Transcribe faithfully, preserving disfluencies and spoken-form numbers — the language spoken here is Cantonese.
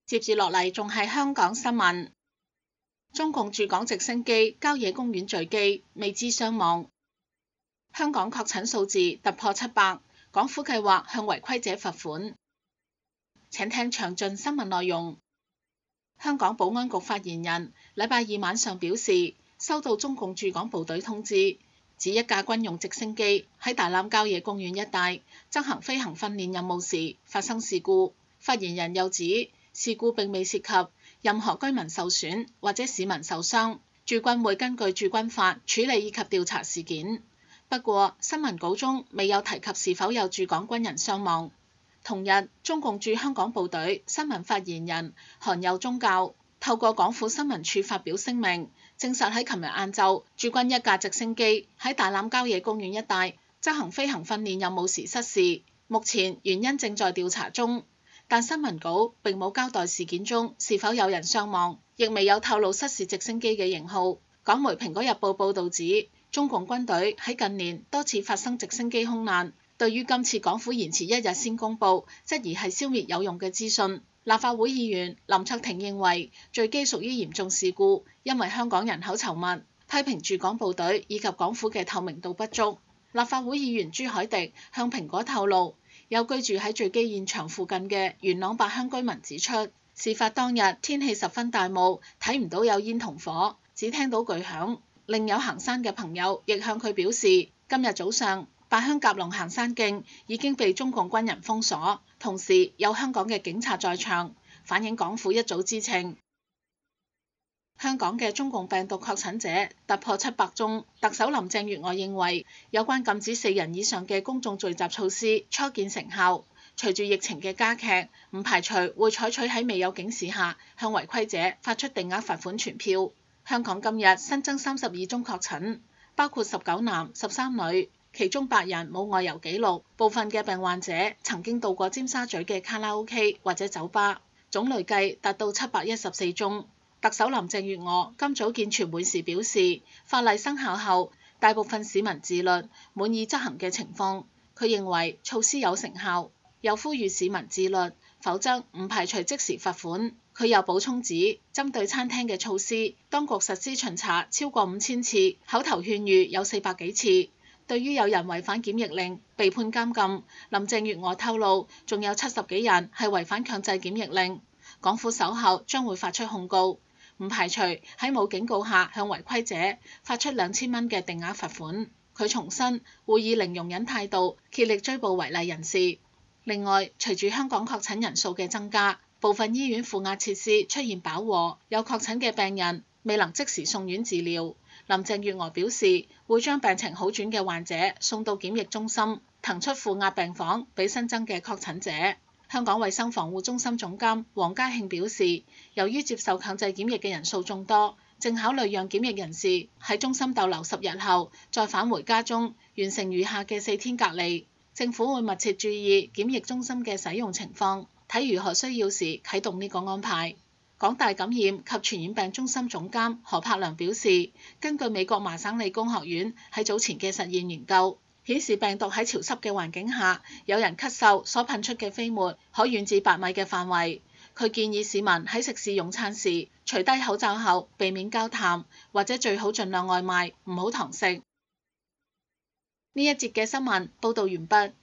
接住落嚟仲係香港新聞。中共駐港直升機郊野公園墜機，未知傷亡。香港確診數字突破七百，港府計劃向違規者罰款。請聽詳盡新聞內容。香港保安局發言人禮拜二晚上表示，收到中共駐港部隊通知，指一架軍用直升機喺大欖郊野公園一帶執行飛行訓練任務時發生事故。發言人又指，事故並未涉及任何居民受損或者市民受傷，駐軍會根據駐軍法處理以及調查事件。不過，新聞稿中未有提及是否有駐港軍人傷亡。同日，中共駐香港部隊新聞發言人韓有忠教透過港府新聞處發表聲明，證實喺琴日晏晝，駐軍一架直升機喺大欖郊野公園一帶執行飛行訓練任務時失事，目前原因正在調查中。但新聞稿並冇交代事件中是否有人傷亡，亦未有透露失事直升機嘅型號。港媒《蘋果日報》報導指，中共軍隊喺近年多次發生直升機空難，對於今次港府延遲一日先公佈，質疑係消滅有用嘅資訊。立法會議員林卓廷認為墜機屬於嚴重事故，因為香港人口稠密，批評駐港部隊以及港府嘅透明度不足。立法會議員朱凱廸向蘋果透露，有居住喺墜機現場附近嘅元朗八鄉居民指出，事發當日天氣十分大霧，睇唔到有煙同火，只聽到巨響。另有行山嘅朋友亦向佢表示，今日早上八鄉甲龍行山徑已經被中共軍人封鎖，同時有香港嘅警察在場，反映港府一早知情。香港嘅中共病毒確診者突破七百宗，特首林鄭月娥認為有關禁止四人以上嘅公眾聚集措施初見成效，隨住疫情嘅加劇，唔排除會採取喺未有警示下向違規者發出定額罰款傳票。香港今日新增三十二宗確診，包括十九男十三女，其中八人冇外遊記錄，部分嘅病患者曾經到過尖沙咀嘅卡拉 OK 或者酒吧，總累計達到七百一十四宗。特首林鄭月娥今早見傳媒時表示，法例生效後，大部分市民自律、滿意執行嘅情況，佢認為措施有成效，又呼籲市民自律，否則唔排除即時罰款。佢又補充指，針對餐廳嘅措施，當局實施巡查超過五千次，口頭勸喻有四百幾次。對於有人違反檢疫令被判監禁，林鄭月娥透露，仲有七十幾人係違反強制檢疫令，港府稍後將會發出控告。唔排除喺冇警告下向違規者發出兩千蚊嘅定額罰款。佢重申會以零容忍態度竭力追捕違例人士。另外，隨住香港確診人數嘅增加，部分醫院負壓設施出現飽和，有確診嘅病人未能即時送院治療。林鄭月娥表示會將病情好轉嘅患者送到檢疫中心，騰出負壓病房俾新增嘅確診者。香港衛生防護中心總監黃家慶表示，由於接受強制檢疫嘅人數眾多，正考慮讓檢疫人士喺中心逗留十日後，再返回家中完成餘下嘅四天隔離。政府會密切注意檢疫中心嘅使用情況，睇如何需要時啟動呢個安排。港大感染及傳染病中心總監何柏良表示，根據美國麻省理工學院喺早前嘅實驗研究，顯示病毒喺潮濕嘅環境下，有人咳嗽所噴出嘅飛沫可遠至八米嘅範圍。佢建議市民喺食肆用餐時，除低口罩後避免交談，或者最好盡量外賣，唔好堂食。呢一節嘅新聞報導完畢。